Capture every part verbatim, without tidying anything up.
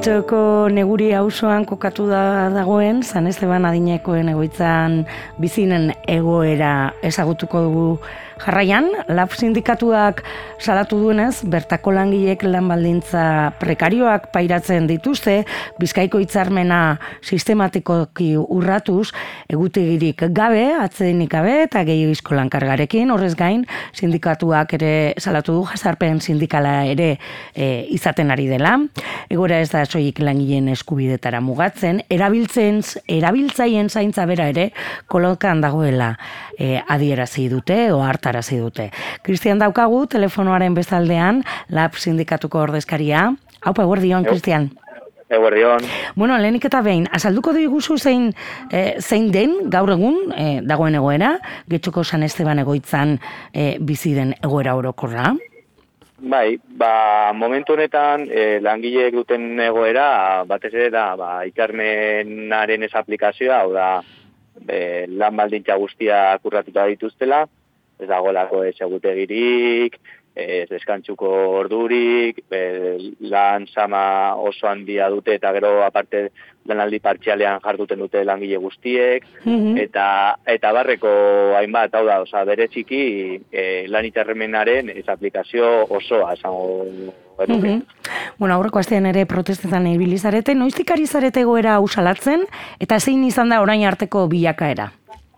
Getxoko Neguri auzoan kokatu da dagoen San Esteban adinekoen egoitzan bizinen egoera ezagutuko dugu jarraian. Lab sindikatuak salatu duenez, bertako langileek lan baldintza prekarioak pairatzen dituzte, Bizkaiko hitzarmena sistematikoki urratuz, egutegirik gabe, atsedenik gabe eta gehiagizko lankargarekin. Horrez gain, sindikatuak ere salatu du jazarpen sindikala ere e, izaten ari dela. Egoera ez da soilik langileen eskubidetara mugatzen, erabiltzen erabiltzaien zaintza bera ere kolokan dagoela e, adierazi dute o hartarazi dute. Cristian daukagu telefonoaren bestaldean, Lab sindikatuko ordezkaria. Aupa, eguerdion, Cristian. Eguerdion. Bueno, lehenik eta behin, azalduko diguzu zein, eh, zein den gaur egun eh, dagoen egoera, Getxoko San Esteban egoitzan eh, bizi den egoera orokorra? Bai, ba, momentu honetan eh, langileek duten egoera, batez ere da, ba, hitzarmenaren ez aplikazioa, hau da, eh, lan baldintza guztiak urratuta dituztela, ez dagoelako ez egutegirik, ez deskantzuko ordurik, lan sama oso handia dute eta gero aparte lanaldi partzialean jarduten dute langile guztiek, mm-hmm. eta eta barreko hainbat, hau da, oza, bereziki e, lan hitzarmenaren ez aplikazio osoa, esango genuke. Mm-hmm. Bueno, aurreko astean ere protestetan ibili zarete, noiztik ari zarete egoera usalatzen, eta zein izan da orain arteko bilakaera?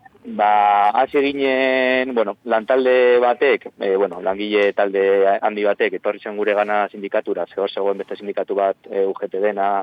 Ba, hasi ginen, bueno, lantalde batek, e, bueno, langile talde handi batek, etorri zen gure gana sindikatura, zehor zegoen beste sindikatu bat e, U G T dena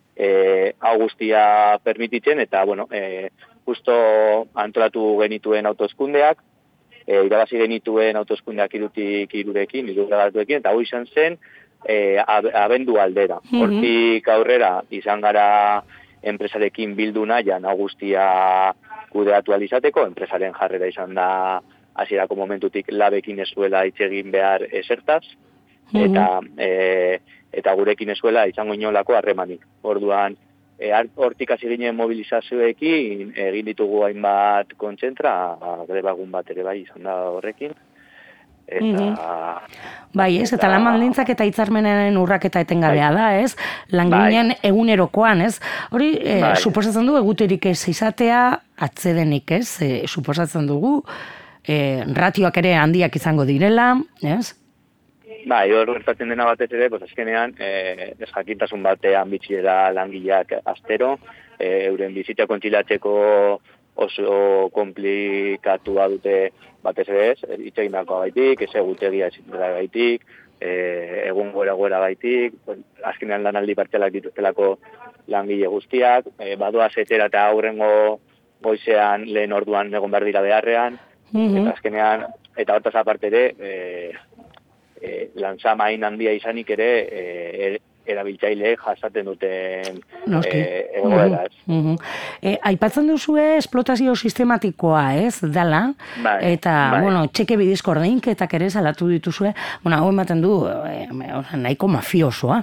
e, hau guztia permititzen, eta, bueno, e, justo antolatu genituen autoskundeak, e, irabazi genituen autoskundeak irutik irurekin, irugatuekin, eta hau izan zen e, abendu aldera. Mm-hmm. Hortik aurrera izan gara enpresarekin bildu nahian, hau guztia kudeatu alizateko, enpresaren jarrera izan da hasierako momentutik labekin ezuela hitz egin behar esertaz, mm-hmm. eta e, eta gurekin ezuela izango inolako harremanik. Orduan, e, hortik hasi ginen mobilizazioekin, egin ditugu hainbat kontzentra, grebagun bat ere bai izan da horrekin. Eta, mm-hmm. Bai, ez, eta lan baldintzak eta hitzarmenaren urraketa etengabea bai. Da, ez? Langileen bai. Egunerokoan, ez? Hori, e, bai. Suposatzen du eguterik ez izatea, atzedenik ez, e, suposatzen dugu, e, ratioak ere handiak izango direla, ez? Bai, hor gertatzen dena batez ere, pues azkenean, eh, desjakintasun batean bitxidera langileak astero, eh, euren bizitza kontzilatzeko oso komplikatua dute batez ere ez, hitz egin beharko gaitik, ez egutegia ez gaitik, eh, egun gora gora gaitik, azkenean lanaldi partzialak dituztelako langile guztiak, eh, badoa zetera eta aurrengo goizean lehen orduan egon behar dira beharrean, mm-hmm. eta azkenean, eta hortaz aparte ere, eh, E, lanzama hain handia izanik ere e, erabiltzaileek jasaten duten e, egoeraz. Mm-hmm. e, aipatzen duzue esplotazio sistematikoa, ez, dala, bai, eta, bai. Bueno, txeke bidizko ordainketak ere salatu dituzue, bueno, hau ematen du, e, nahiko mafiosoa.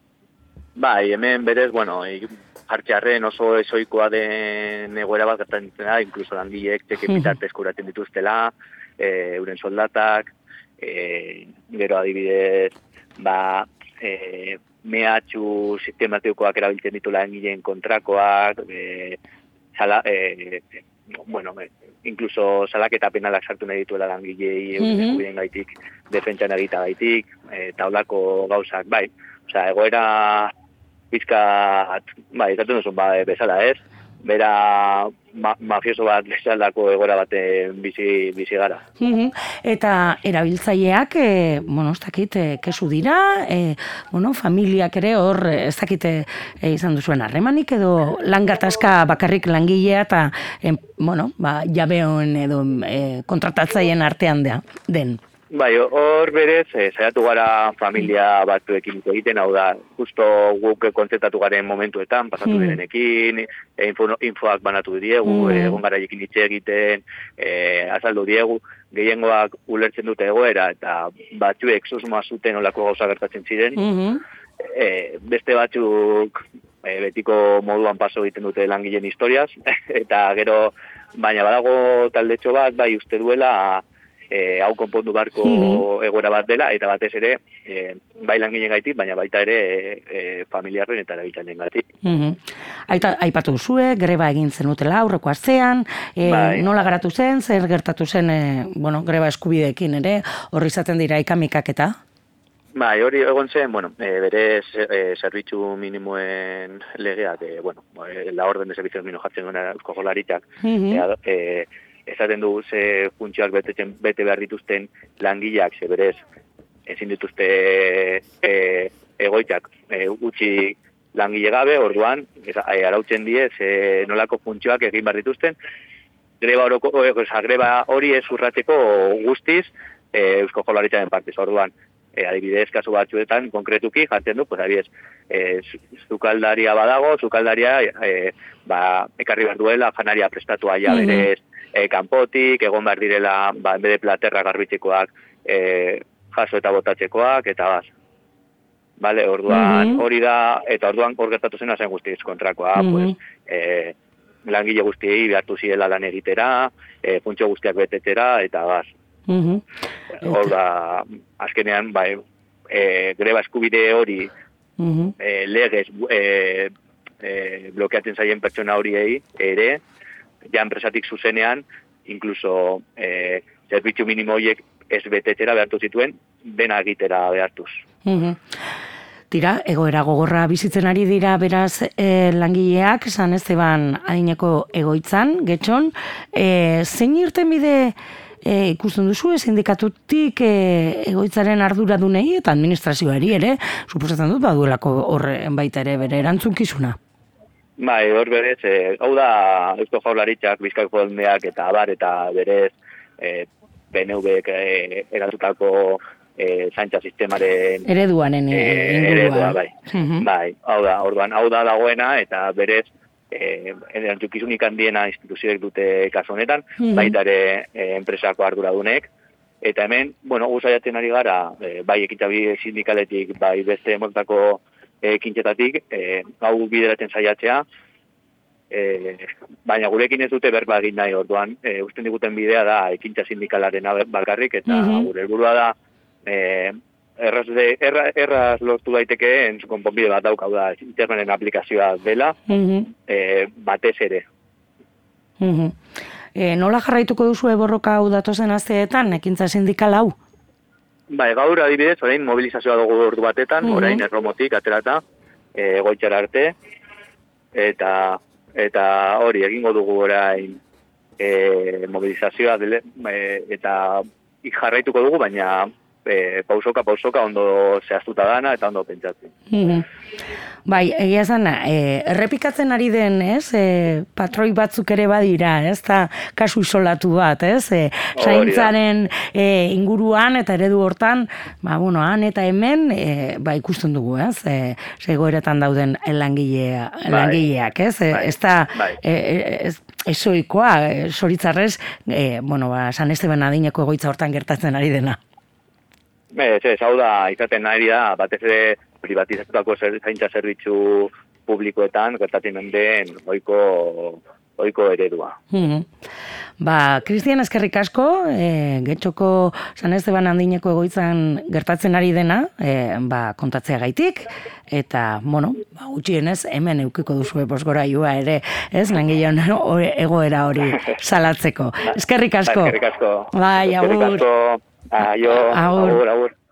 Bai, hemen berez, bueno, jartxarren oso esoikoa den egoera bat gertatzen da, inkluso langileek txeke bitartez kuratzen dituztela, e, euren soldatak, E, gero adibidez, ba, e, mehatxu sistematikoak erabiltzen ditu langileen kontrakoak, e, sala, e, bueno, e, incluso salaketa penalak sartu nahi dituela langilei euren eskubideen gaitik, defentsan egita gaitik, eta holako gauzak, bai. Osea, egoera pizkat, bai, izaten duzun, ba, bezala ez, bera ma, mafioso bat bezaldako egora baten bizi, bizi gara. Mm-hmm. Eta erabiltzaileak, e, bueno, ez dakit, e, kesu dira, e, bueno, familiak ere hor, ez dakit e, izan duzuen harremanik, edo lan gatazka bakarrik langilea, eta, e, bueno, ba, jabeon edo e, kontratatzaien artean da, den. Bai, hor berez, eh, saiatu gara familia batzuekin egiten, hau da, justo guk kontzetatu garen momentuetan, pasatu mm. direnekin, e, info, infoak banatu diegu, mm. egon gara ekin hitz egiten, e, azaldu diegu, gehiengoak ulertzen dute egoera, eta batzuek susmoa zuten olako gauza gertatzen ziren, mm-hmm. e, beste batzuk e, betiko moduan paso egiten dute langileen historiaz, eta gero, baina badago taldetxo bat, bai uste duela, e, hau konpondu barko mm-hmm. egoera bat dela, eta batez ere, e, bai langinen gaitik, baina baita ere e, e, familiarren eta erabiltzanen gaitik. Mm-hmm. Aita, aipatu duzue, greba egin zenutela aurreko astean, e, bai. Nola garatu zen, zer gertatu zen, e, bueno, greba eskubideekin ere, horri izaten dira ikamikak eta? Bai, hori egon zen, bueno, e, berez e, zerbitzu minimoen legeak, e, bueno, e, la orden de servicios minimos jartzen duena Eusko Jaurlaritzak, mm-hmm. e, e, esaten du ze funtzioak betetzen, bete behar dituzten langileak, ze berez, ezin dituzte e, egoitzak e, utzi langile gabe, orduan, e, arautzen die, ze nolako funtzioak egin behar dituzten, greba, oroko, o, greba hori ez urrateko guztiz e, Eusko Jaurlaritzaren partez, orduan, E, adibidez, kasu batzuetan, konkretuki, jartzen du, pues, adibidez, e, zukaldaria badago, zukaldaria e, ba, ekarri behar duela, janaria prestatua ja mm-hmm. berez, e, kanpotik, egon behar direla, ba, enbede platerra garbitzekoak, e, jaso eta botatzekoak, eta baz. Vale, orduan, mm-hmm. hori da, eta orduan hor gertatu zen zen guztiz kontrakoa, mm-hmm. pues, e, langile guztiei behartu zirela lan egitera, e, funtzio guztiak betetera, eta baz. Mm-hmm. Hor da, azkenean, bai, e, greba eskubide hori mm-hmm. e, legez e, e, blokeatzen zaien pertsona horiei ere, ja enpresatik zuzenean, inkluso e, zerbitzu minimo horiek ez betetera behartu zituen, dena egitera behartuz. Mm-hmm. Tira, egoera gogorra bizitzen ari dira beraz e, langileak, San Esteban adineko egoitzan, getxon, e, zein irtenbide E, ikusten duzu, sindikatutik e, egoitzaren arduradunei eta administrazioari ere, suposatzen dut, baduelako horre baita ere bere erantzunkizuna. Bai, hor berez, e, hau da Eusko Jaurlaritzak, Bizkaiko Fondeak eta abar eta berez e, P N Vek e, eratutako e, zaintza sistemaren ereduanen e, ingurua. Eredua, bai. Mm-hmm. Bai, hau da, orduan, hau da dagoena eta berez Eh, erantzukizunik handiena instituzioek dute kasu honetan, mm-hmm. baita ere eh, enpresako arduradunek, eta hemen, bueno, guzaiatzen ari gara, eh, bai ekintzabi sindikaletik, bai beste moltako eh, kintzetatik, eh, hau bideratzen saiatzea, eh, baina gurekin ez dute berba egin nahi orduan, eh, usten diguten bidea da ekintza sindikalaren bakarrik, eta mm-hmm. gure helburua da, eh, Erraz, de, erra, erraz lortu daitekeen konponbide bat daukau da internen aplikazioa dela, mm-hmm. e, batez ere. Mm-hmm. E, nola jarraituko duzu eborroka hau datozen asteetan, ekintza sindikal hau? Bai, gaur adibidez, orain mobilizazioa dugu ordu batetan, mm-hmm. orain erromotik aterata, e, goitxara arte, eta eta hori egingo dugu orain e, mobilizazioa dele, e, eta jarraituko dugu, baina E, pausoka, pausoka, ondo zehaztuta dana eta ondo pentsatzen. Mm-hmm. Bai, egia zan, e, errepikatzen ari den, ez? E, patroi batzuk ere badira, ez? Ta kasu isolatu bat, ez? E, zaintzaren e, inguruan eta eredu hortan, ba, bueno, han eta hemen, e, ba, ikusten dugu, ez? E, Segoeretan dauden langilea, bai. langileak, ez? E, bai. Ez da, bai. e, ez, ezoikoa, e, soritzarrez, e, bueno, ba, San Esteban adineko egoitza hortan gertatzen ari dena. Ez, ez, hau da, izaten ari da, batez ere privatizatutako zaintza zerbitzu publikoetan, gertatzen den oiko, oiko eredua. Mm-hmm. Ba, Kristian, eskerrik asko, e, Getxoko San Esteban handineko egoitzan gertatzen ari dena, e, ba, kontatzea gaitik, eta, bueno, ba, gutxienez, hemen eukiko duzu bozgorailua ere, ez, langilean egoera hori salatzeko. Eskerrik asko. Eskerrik asko. Bai, agur. Eskerrik asko. Aio, agur, agur.